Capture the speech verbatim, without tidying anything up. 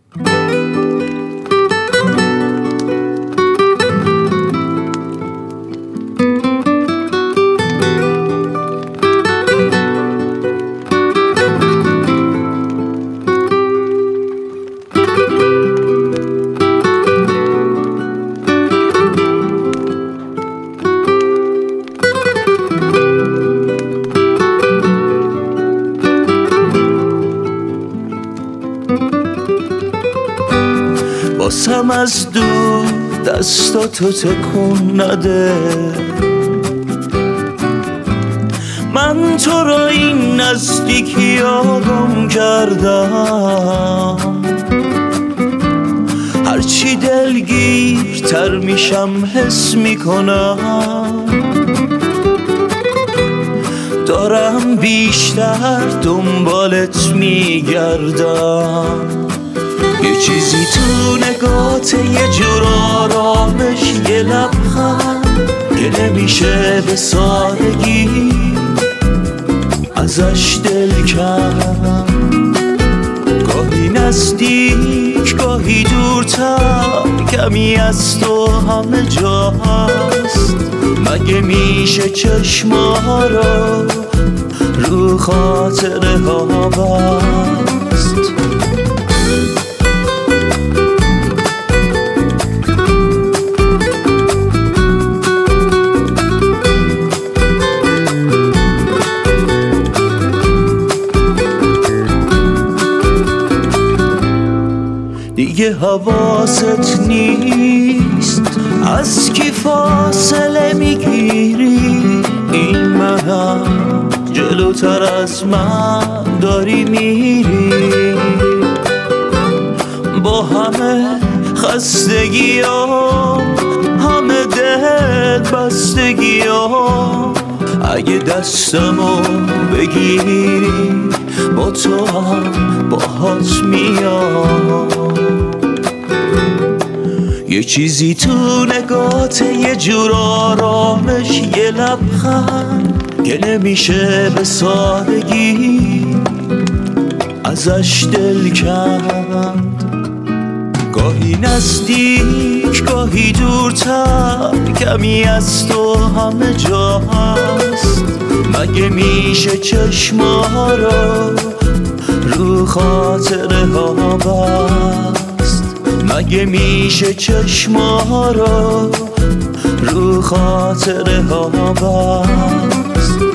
باسم از دور دستاتو تکون نده، من تو را این نزدیکی آرام کردم. هرچی دلگیرتر میشم حس میکنم دارم بیشتر دنبالت میگردم. یه چیزی تو نگات، یه جور آرامش، یه لبخند که نمیشه به سادگی ازش دل کم. گاهی نزدیک گاهی دورتر، کمی از تو همه جا هست. مگه میشه چشما رو رو خاطره ها بست؟ دیگه حواست نیست از کی فاصله میگیری. این منم جلوتر از من داری میری، با همه خستگی ها، همه دل بستگی ها. اگه دستمو بگیری با تو هم باهات میام. یه چیزی تو نگات، یه جور آرامش، یه لبخند که نمیشه به سادگی ازش دل کند. گاهی نزدیک گاهی دورتر، کمی از تو همه جا هست. مگه میشه چشما رو رو خاطره ها بست؟ مگه میشه چشما رو رو خاطره ها بست؟